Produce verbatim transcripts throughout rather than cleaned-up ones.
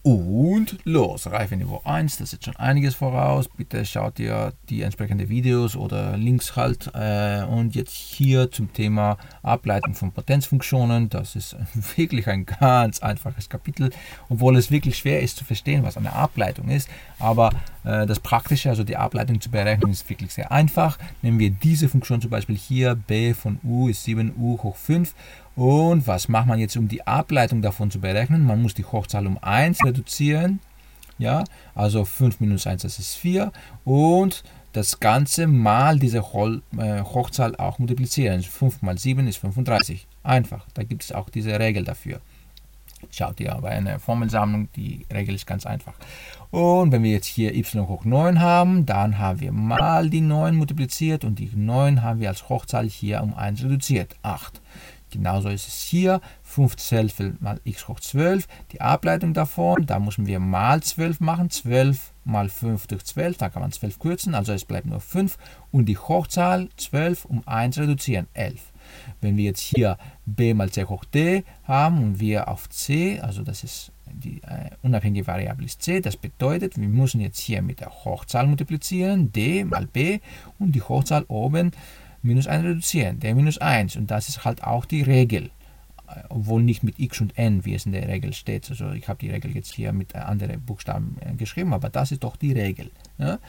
Und los, Reifeniveau eins, das ist schon einiges voraus. Bitte schaut ihr die entsprechenden Videos oder Links halt. Äh, und jetzt hier zum Thema Ableitung von Potenzfunktionen. Das ist wirklich ein ganz einfaches Kapitel, obwohl es wirklich schwer ist zu verstehen, was eine Ableitung ist. Aber äh, das Praktische, also die Ableitung zu berechnen, ist wirklich sehr einfach. Nehmen wir diese Funktion zum Beispiel hier, b von u ist sieben u hoch fünf. Und was macht man jetzt, um die Ableitung davon zu berechnen? Man muss die Hochzahl um eins reduzieren. Ja, also fünf minus eins, das ist vier. Und das Ganze mal diese Hochzahl auch multiplizieren. fünf mal sieben ist fünfunddreißig. Einfach, da gibt es auch diese Regel dafür. Schaut ihr bei einer Formelsammlung, die Regel ist ganz einfach. Und wenn wir jetzt hier y hoch neun haben, dann haben wir mal die neun multipliziert und die neun haben wir als Hochzahl hier um eins reduziert, acht. Genauso ist es hier, fünf Zehntel mal x hoch zwölf, die Ableitung davon, da müssen wir mal zwölf machen, zwölf mal fünf durch zwölf, da kann man zwölf kürzen, also es bleibt nur fünf und die Hochzahl zwölf um eins reduzieren, elf. Wenn wir jetzt hier b mal c hoch d haben und wir auf c, also das ist die äh, unabhängige Variable ist c, das bedeutet, wir müssen jetzt hier mit der Hochzahl multiplizieren, d mal b und die Hochzahl oben minus eins reduzieren, d minus eins, und das ist halt auch die Regel, obwohl nicht mit x und n, wie es in der Regel steht. Also ich habe die Regel jetzt hier mit anderen Buchstaben geschrieben, aber das ist doch die Regel. Ja?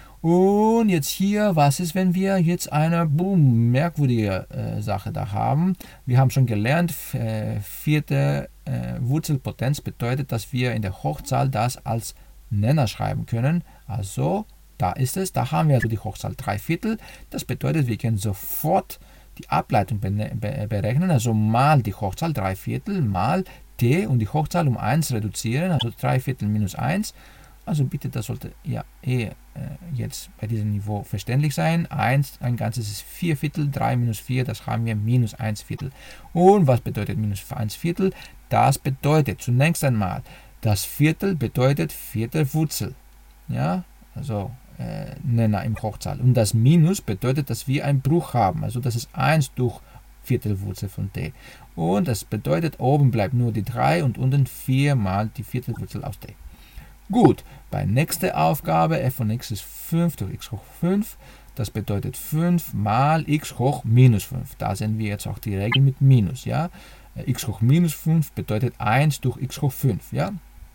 Und jetzt hier, was ist, wenn wir jetzt eine boom, merkwürdige äh, Sache da haben? Wir haben schon gelernt, äh, vierte äh, Wurzelpotenz bedeutet, dass wir in der Hochzahl das als Nenner schreiben können. Also da ist es, da haben wir also die Hochzahl drei Viertel. Das bedeutet, wir können sofort die Ableitung berechnen, also mal die Hochzahl drei Viertel mal t und die Hochzahl um eins reduzieren, also drei Viertel minus eins. Also bitte, das sollte ja eh äh, jetzt bei diesem Niveau verständlich sein. eins, ein Ganzes ist vier Viertel, drei minus vier, das haben wir minus eins Viertel. Und was bedeutet minus eins Viertel? Das bedeutet zunächst einmal, das Viertel bedeutet vierte Wurzel. Ja, also äh, Nenner im Hochzahl. Und das Minus bedeutet, dass wir einen Bruch haben. Also das ist eins durch Viertelwurzel von t. Und das bedeutet, oben bleibt nur die drei und unten vier mal die Viertelwurzel aus t. Gut, bei nächster Aufgabe, f von x ist fünf durch x hoch fünf. Das bedeutet fünf mal x hoch minus fünf. Da sehen wir jetzt auch die Regel mit Minus. Ja? X hoch minus fünf bedeutet eins durch x hoch fünf. Ja?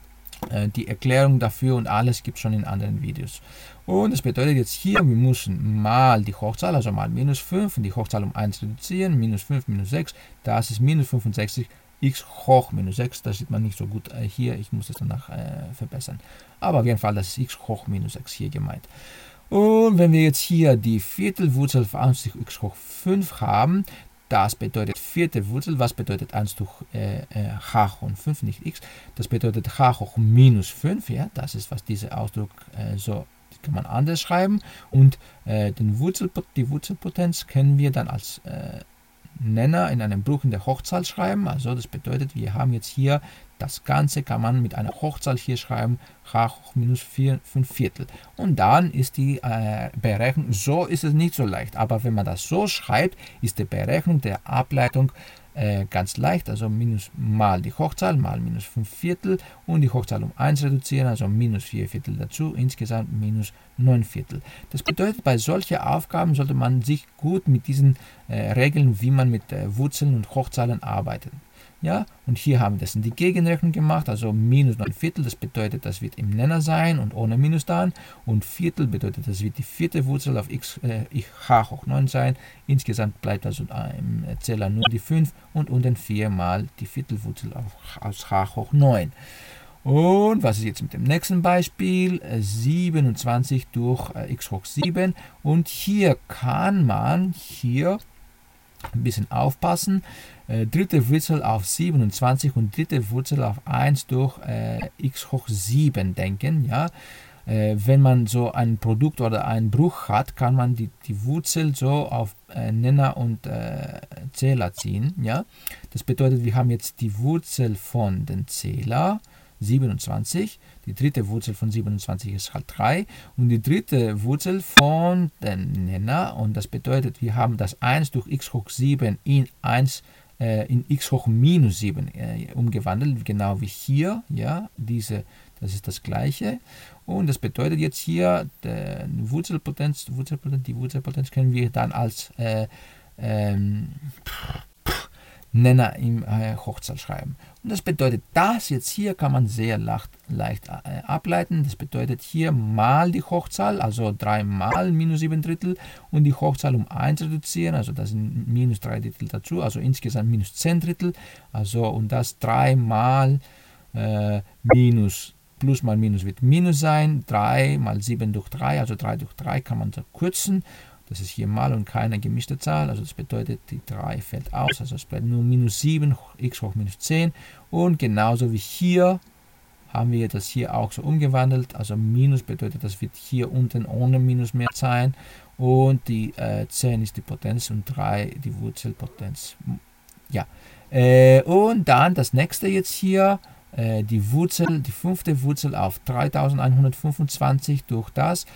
Die Erklärung dafür und alles gibt es schon in anderen Videos. Und das bedeutet jetzt hier, wir müssen mal die Hochzahl, also mal minus fünf und die Hochzahl um eins reduzieren. Minus fünf, minus sechs, das ist minus fünfundsechzig. X hoch minus sechs, das sieht man nicht so gut äh, hier, ich muss das danach äh, verbessern. Aber auf jeden Fall, das ist x hoch minus sechs hier gemeint. Und wenn wir jetzt hier die Viertelwurzel von eins durch x hoch fünf haben, das bedeutet vierte Wurzel, was bedeutet eins durch äh, äh, h hoch fünf, nicht x, das bedeutet h hoch minus fünf, ja, das ist, was dieser Ausdruck äh, so kann man anders schreiben. Und äh, den Wurzel, die Wurzelpotenz können wir dann als äh, Nenner in einem Bruch in der Hochzahl schreiben. Also das bedeutet, wir haben jetzt hier das Ganze, kann man mit einer Hochzahl hier schreiben, h hoch minus vier, fünf Viertel. Und dann ist die äh, Berechnung, so ist es nicht so leicht, aber wenn man das so schreibt, ist die Berechnung der Ableitung äh, ganz leicht, also minus mal die Hochzahl, mal minus fünf Viertel und die Hochzahl um eins reduzieren, also minus vier Viertel dazu, insgesamt minus neun Viertel. Das bedeutet, bei solchen Aufgaben sollte man sich gut mit diesen äh, Regeln, wie man mit äh, Wurzeln und Hochzahlen arbeitet. Ja, und hier haben wir das in die Gegenrechnung gemacht, also minus neun Viertel, das bedeutet, das wird im Nenner sein und ohne Minus dann. Und Viertel bedeutet, das wird die vierte Wurzel auf x, äh, h hoch neun sein. Insgesamt bleibt also im Zähler nur die fünf und unten vier mal die Viertelwurzel auf, aus h hoch neun. Und was ist jetzt mit dem nächsten Beispiel? siebenundzwanzig durch äh, x hoch sieben. Und hier kann man hier ein bisschen aufpassen. Äh, dritte Wurzel auf siebenundzwanzig und dritte Wurzel auf eins durch äh, x hoch sieben denken. Ja? Äh, wenn man so ein Produkt oder einen Bruch hat, kann man die, die Wurzel so auf äh, Nenner und äh, Zähler ziehen. Ja? Das bedeutet, wir haben jetzt die Wurzel von den Zähler, siebenundzwanzig. Die dritte Wurzel von siebenundzwanzig ist halt drei. Und die dritte Wurzel von den Nenner. Und das bedeutet, wir haben das eins durch x hoch sieben in eins äh, in x hoch minus sieben äh, umgewandelt, genau wie hier. Ja, diese, das ist das gleiche. Und das bedeutet jetzt hier, die Wurzelpotenz, Wurzelpotenz, die Wurzelpotenz können wir dann als äh, ähm, Nenner im äh, Hochzahl schreiben. Und das bedeutet, das jetzt hier kann man sehr leicht, leicht äh, ableiten. Das bedeutet hier mal die Hochzahl, also drei mal minus sieben Drittel und die Hochzahl um eins reduzieren, also das sind minus drei Drittel dazu, also insgesamt minus zehn Drittel. Also und das drei mal äh, minus plus mal minus wird minus sein, drei mal sieben durch drei, also drei durch drei kann man verkürzen. Das ist hier mal und keine gemischte Zahl, also das bedeutet, die drei fällt aus, also es bleibt nur minus sieben, x hoch minus zehn. Und genauso wie hier haben wir das hier auch so umgewandelt, also minus bedeutet, das wird hier unten ohne minus mehr sein. Und die äh, zehn ist die Potenz und drei die Wurzelpotenz. Ja, äh, und dann das nächste jetzt hier, äh, die Wurzel, die fünfte Wurzel auf dreitausendeinhundertfünfundzwanzig durch das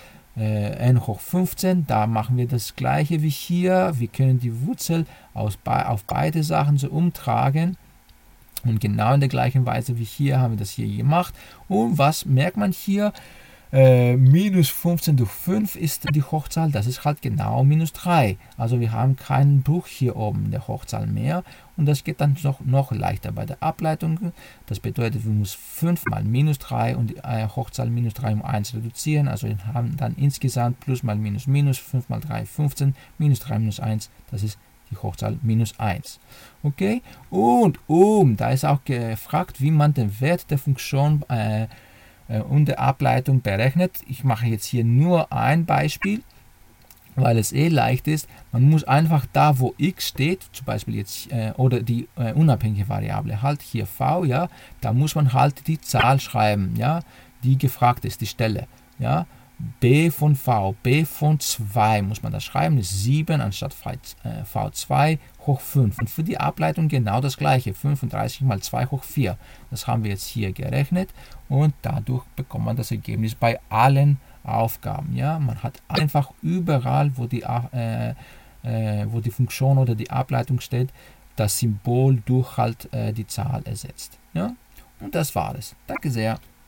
n hoch fünfzehn, da machen wir das gleiche wie hier. Wir können die Wurzel aus, auf beide Sachen so umtragen und genau in der gleichen Weise wie hier haben wir das hier gemacht. Und was merkt man hier? Äh, minus fünfzehn durch fünf ist die Hochzahl, das ist halt genau minus drei. Also wir haben keinen Bruch hier oben in der Hochzahl mehr und das geht dann noch, noch leichter bei der Ableitung. Das bedeutet, wir müssen fünf mal minus drei und die äh, Hochzahl minus drei um eins reduzieren. Also wir haben dann insgesamt plus mal minus minus, fünf mal drei, fünfzehn, minus drei minus eins, das ist die Hochzahl minus eins. Okay, und um, da ist auch gefragt, wie man den Wert der Funktion äh, und der Ableitung berechnet. Ich mache jetzt hier nur ein Beispiel, weil es eh leicht ist. Man muss einfach da, wo x steht, zum Beispiel jetzt, äh, oder die äh, unabhängige Variable, halt hier v, ja, da muss man halt die Zahl schreiben, ja, die gefragt ist, die Stelle, ja. B von v, b von zwei muss man das schreiben, ist sieben anstatt v zwei hoch fünf. Und für die Ableitung genau das gleiche, fünfunddreißig mal zwei hoch vier. Das haben wir jetzt hier gerechnet und dadurch bekommt man das Ergebnis bei allen Aufgaben. Ja? Man hat einfach überall, wo die, äh, äh, wo die Funktion oder die Ableitung steht, das Symbol durch halt äh, die Zahl ersetzt. Ja? Und das war es. Danke sehr.